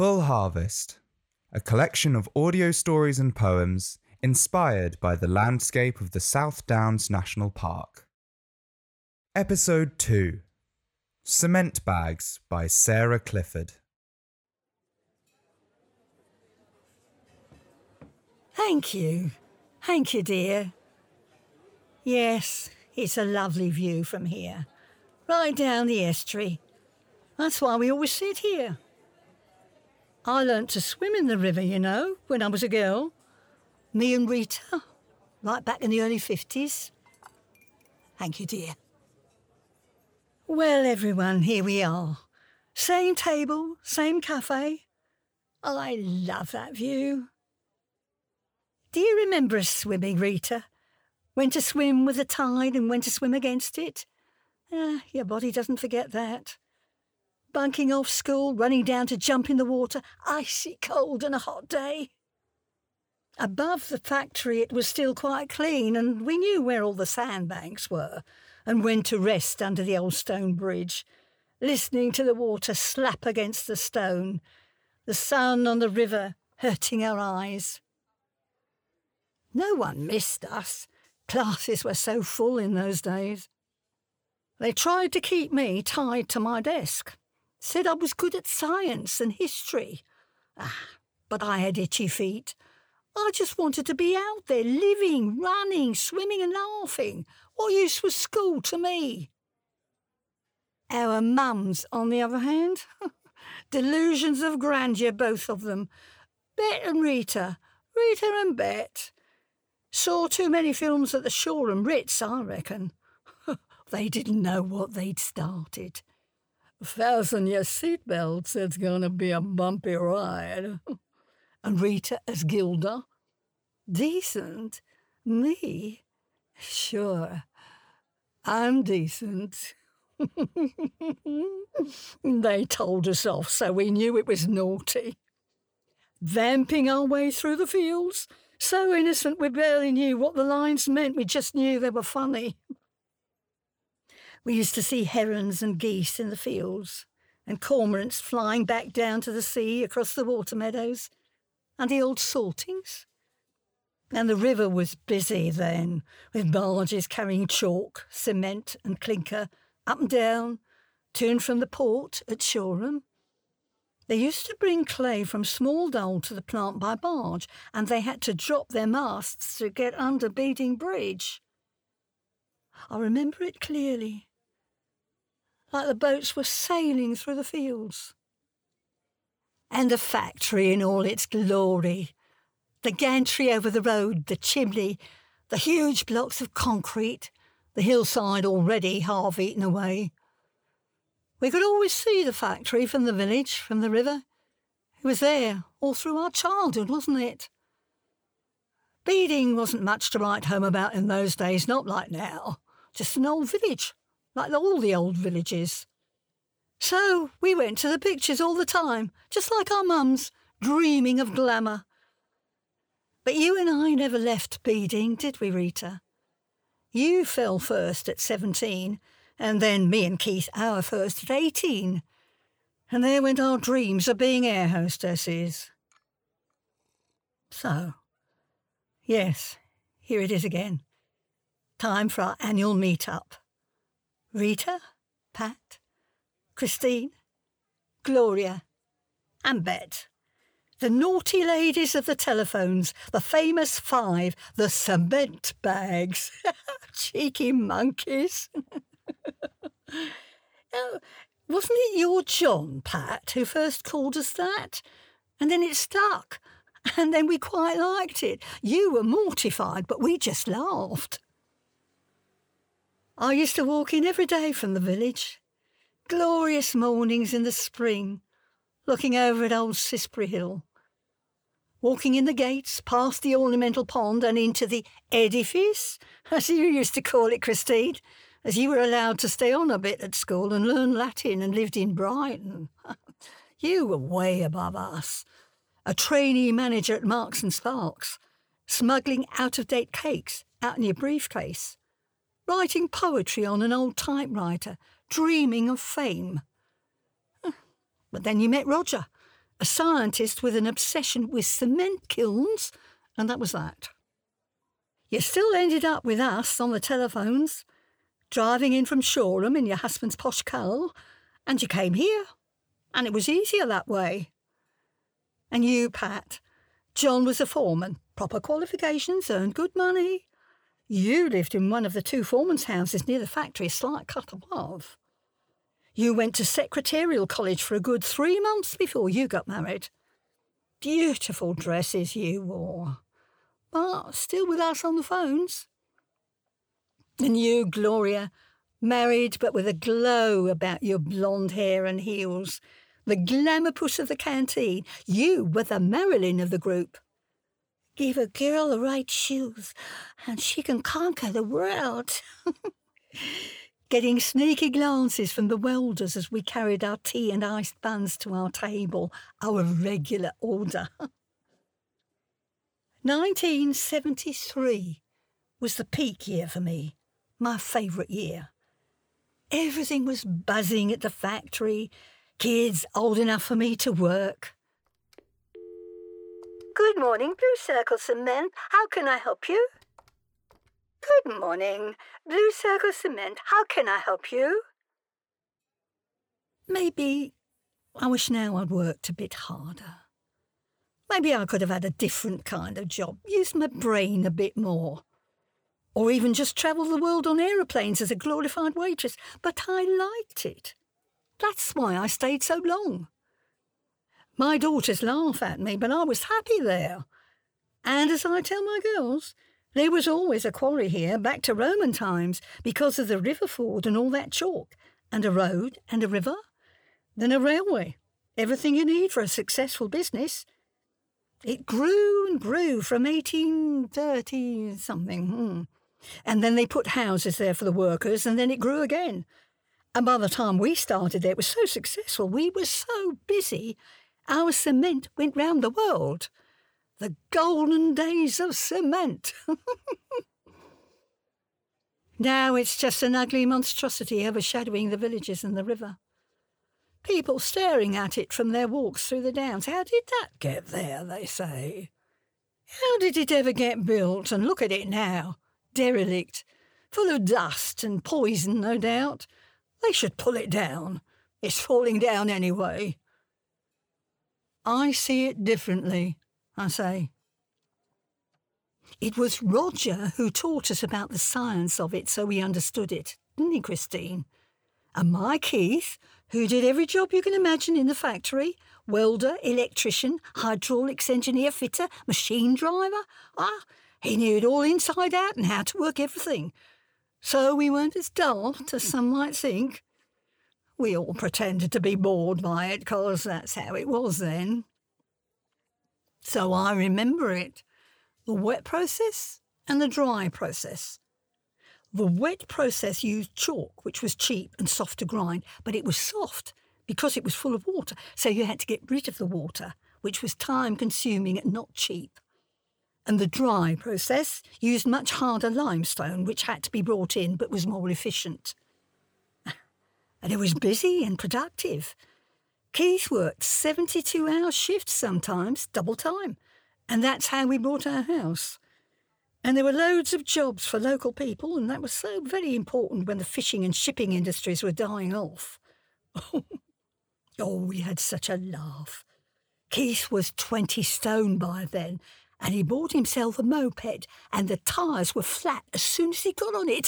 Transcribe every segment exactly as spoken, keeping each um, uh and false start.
Full Harvest, a collection of audio stories and poems inspired by the landscape of the South Downs National Park. Episode two, Cement Bags by Sarah Clifford. Thank you. Thank you, dear. Yes, it's a lovely view from here, right down the estuary. That's why we always sit here. I learnt to swim in the river, you know, when I was a girl. Me and Rita, right back in the early fifties. Thank you, dear. Well, everyone, here we are. Same table, same cafe. Oh, I love that view. Do you remember us swimming, Rita? When to swim with the tide and when to swim against it? Ah, your body doesn't forget that. Bunking off school, running down to jump in the water, icy cold and a hot day. Above the factory it was still quite clean, and we knew where all the sandbanks were and when to rest under the old stone bridge, listening to the water slap against the stone, the sun on the river hurting our eyes. No one missed us. Classes were so full in those days. They tried to keep me tied to my desk. Said I was good at science and history. Ah, but I had itchy feet. I just wanted to be out there, living, running, swimming and laughing. What use was school to me? Our mums, on the other hand, delusions of grandeur, both of them. Bet and Rita, Rita and Bet. Saw too many films at the Shoreham Ritz, I reckon. They didn't know what they'd started. Fasten your seatbelts, it's going to be a bumpy ride. And Rita as Gilda. Decent? Me? Sure. I'm decent. They told us off, so we knew it was naughty. Vamping our way through the fields. So innocent we barely knew what the lines meant, we just knew they were funny. We used to see herons and geese in the fields, and cormorants flying back down to the sea across the water meadows, and the old saltings. And the river was busy then, with barges carrying chalk, cement and clinker, up and down, to and from the port at Shoreham. They used to bring clay from Small Dole to the plant by barge, and they had to drop their masts to get under Beeding Bridge. I remember it clearly, like the boats were sailing through the fields. And the factory in all its glory, the gantry over the road, the chimney, the huge blocks of concrete, the hillside already half eaten away. We could always see the factory from the village, from the river. It was there all through our childhood, wasn't it? Beeding wasn't much to write home about in those days, not like now. Just an old village, like all the old villages. So we went to the pictures all the time, just like our mums, dreaming of glamour. But you and I never left Beeding, did we, Rita? You fell first at seventeen, and then me and Keith our first at eighteen. And there went our dreams of being air hostesses. So, yes, here it is again. Time for our annual meet-up. Rita, Pat, Christine, Gloria and Bet. The naughty ladies of the telephones, the famous five, the cement bags. Cheeky monkeys. Oh, wasn't it your John, Pat, who first called us that? And then it stuck. And then we quite liked it. You were mortified, but we just laughed. I used to walk in every day from the village. Glorious mornings in the spring, looking over at old Sisbury Hill. Walking in the gates, past the ornamental pond and into the edifice, as you used to call it, Christine, as you were allowed to stay on a bit at school and learn Latin and lived in Brighton. You were way above us. A trainee manager at Marks and Sparks, smuggling out-of-date cakes out in your briefcase, writing poetry on an old typewriter, dreaming of fame. But then you met Roger, a scientist with an obsession with cement kilns, and that was that. You still ended up with us on the telephones, driving in from Shoreham in your husband's posh car, and you came here, and it was easier that way. And you, Pat, John was a foreman, proper qualifications, earned good money. You lived in one of the two foreman's houses near the factory, a slight cut above. You went to secretarial college for a good three months before you got married. Beautiful dresses you wore, but still with us on the phones. And you, Gloria, married but with a glow about your blonde hair and heels, the glamour puss of the canteen. You were the Marilyn of the group. Give a girl the right shoes and she can conquer the world. Getting sneaky glances from the welders as we carried our tea and iced buns to our table, our regular order. nineteen seventy-three was the peak year for me, my favourite year. Everything was buzzing at the factory, kids old enough for me to work. Good morning, Blue Circle Cement. How can I help you? Good morning, Blue Circle Cement. How can I help you? Maybe I wish now I'd worked a bit harder. Maybe I could have had a different kind of job, used my brain a bit more. Or even just travelled the world on aeroplanes as a glorified waitress. But I liked it. That's why I stayed so long. My daughters laugh at me, but I was happy there. And as I tell my girls, there was always a quarry here back to Roman times because of the river ford and all that chalk, and a road and a river, then a railway, everything you need for a successful business. It grew and grew from eighteen thirty something, hmm. and then they put houses there for the workers, and then it grew again. And by the time we started there, it was so successful, we were so busy, our cement went round the world. The golden days of cement. Now it's just an ugly monstrosity overshadowing the villages and the river. People staring at it from their walks through the downs. How did that get there, they say? How did it ever get built? And look at it now, derelict, full of dust and poison, no doubt. They should pull it down. It's falling down anyway. I see it differently, I say. It was Roger who taught us about the science of it so we understood it, didn't he, Christine? And my Keith, who did every job you can imagine in the factory, welder, electrician, hydraulics engineer, fitter, machine driver, ah, he knew it all inside out and how to work everything. So we weren't as daft as some might think. We all pretended to be bored by it, 'cause that's how it was then. So I remember it, the wet process and the dry process. The wet process used chalk, which was cheap and soft to grind, but it was soft because it was full of water, so you had to get rid of the water, which was time-consuming and not cheap. And the dry process used much harder limestone, which had to be brought in but was more efficient. And it was busy and productive. Keith worked seventy-two hour shifts sometimes, double time, and that's how we bought our house. And there were loads of jobs for local people, and that was so very important when the fishing and shipping industries were dying off. Oh, we had such a laugh. Keith was twenty stone by then, and he bought himself a moped, and the tyres were flat as soon as he got on it.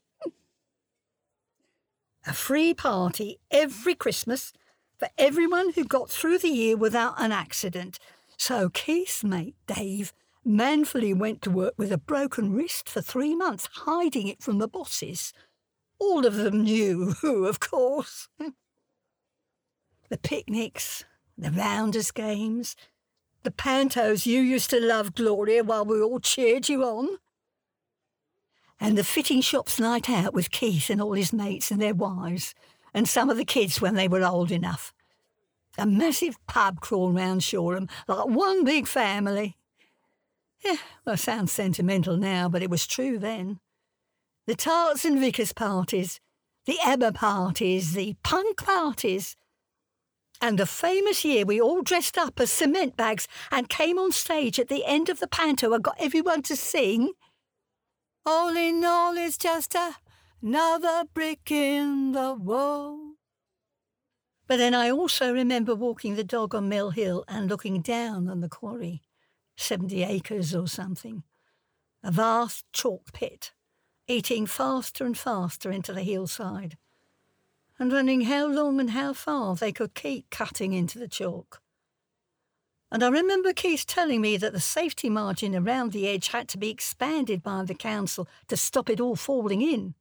A free party every Christmas for everyone who got through the year without an accident. So Keith's mate, Dave, manfully went to work with a broken wrist for three months, hiding it from the bosses. All of them knew who, of course. The picnics, the rounders games, the pantos you used to love, Gloria, while we all cheered you on. And the fitting shop's night out with Keith and all his mates and their wives, and some of the kids when they were old enough. A massive pub crawl round Shoreham, like one big family. Yeah, well, it sounds sentimental now, but it was true then. The tarts and Vickers parties, the ABBA parties, the punk parties. And the famous year we all dressed up as cement bags and came on stage at the end of the panto and got everyone to sing, "All in all, it's just a, another brick in the wall." But then I also remember walking the dog on Mill Hill and looking down on the quarry, seventy acres or something, a vast chalk pit, eating faster and faster into the hillside, and wondering how long and how far they could keep cutting into the chalk. And I remember Keith telling me that the safety margin around the edge had to be expanded by the council to stop it all falling in.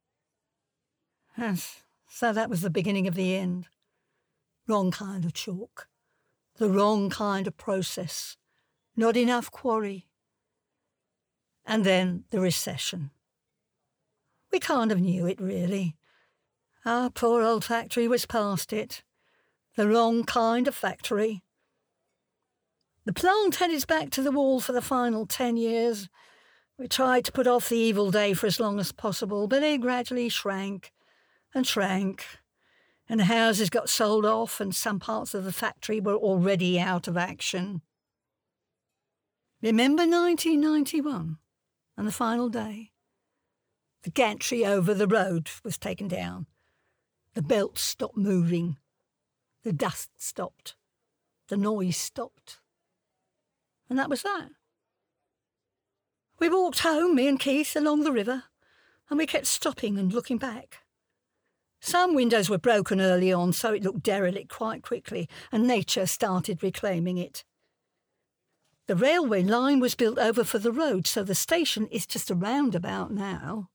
And so that was the beginning of the end. Wrong kind of chalk, the wrong kind of process, not enough quarry. And then the recession. We kind of knew it, really. Our poor old factory was past it. The wrong kind of factory. The plant had its back to the wall for the final ten years. We tried to put off the evil day for as long as possible, but it gradually shrank and shrank, and the houses got sold off and some parts of the factory were already out of action. Remember nineteen ninety-one and the final day? The gantry over the road was taken down. The belt stopped moving. The dust stopped. The noise stopped. And that was that. We walked home, me and Keith, along the river, and we kept stopping and looking back. Some windows were broken early on, so it looked derelict quite quickly, and nature started reclaiming it. The railway line was built over for the road, so the station is just a roundabout now.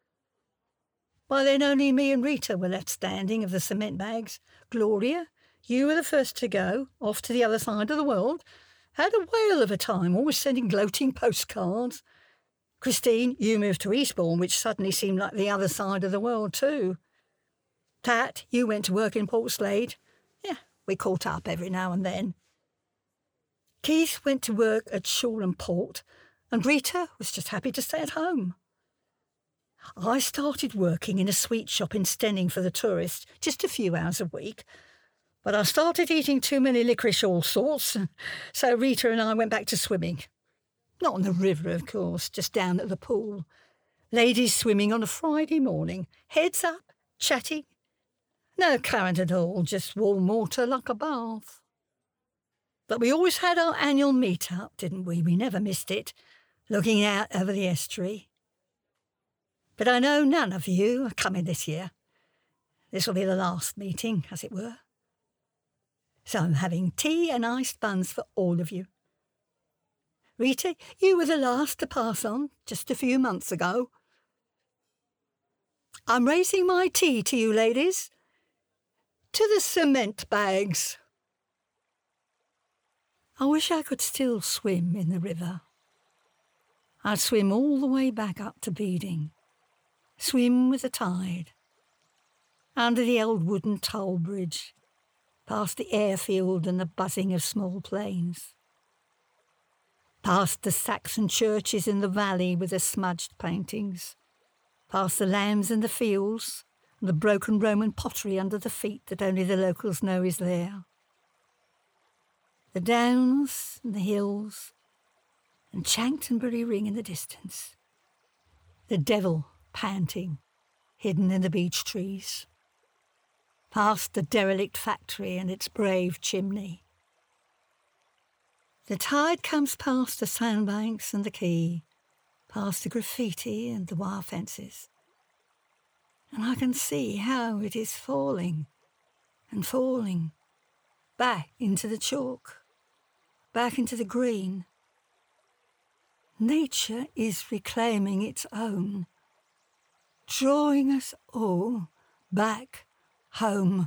By then only me and Rita were left standing of the cement bags. Gloria, you were the first to go, off to the other side of the world. Had a whale of a time, always sending gloating postcards. Christine, you moved to Eastbourne, which suddenly seemed like the other side of the world too. Tat, you went to work in Portslade. Yeah, we caught up every now and then. Keith went to work at Shoreham Port, and Rita was just happy to stay at home. I started working in a sweet shop in Stenning for the tourists, just a few hours a week. But I started eating too many licorice all sorts, so Rita and I went back to swimming. Not on the river, of course, just down at the pool. Ladies swimming on a Friday morning, heads up, chatting. No current at all, just warm water like a bath. But we always had our annual meet-up, didn't we? We never missed it, looking out over the estuary. But I know none of you are coming this year. This will be the last meeting, as it were. So I'm having tea and iced buns for all of you. Rita, you were the last to pass on, just a few months ago. I'm raising my tea to you, ladies. To the cement bags. I wish I could still swim in the river. I'd swim all the way back up to Beeding. Swim with the tide. Under the old wooden toll bridge. Past the airfield and the buzzing of small planes. Past the Saxon churches in the valley with their smudged paintings. Past the lambs in the fields. And the broken Roman pottery under the feet that only the locals know is there. The downs and the hills, and Chanctonbury Ring in the distance. The devil panting, hidden in the beech trees. Past the derelict factory and its brave chimney. The tide comes past the sandbanks and the quay, past the graffiti and the wire fences. And I can see how it is falling and falling back into the chalk, back into the green. Nature is reclaiming its own, drawing us all back home.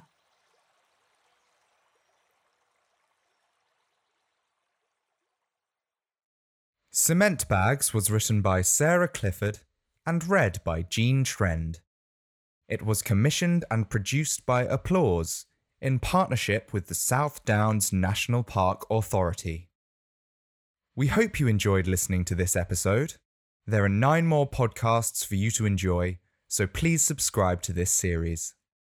Cement Bags was written by Sarah Clifford and read by Jean Trend. It was commissioned and produced by Applause in partnership with the South Downs National Park Authority. We hope you enjoyed listening to this episode. There are nine more podcasts for you to enjoy, so please subscribe to this series.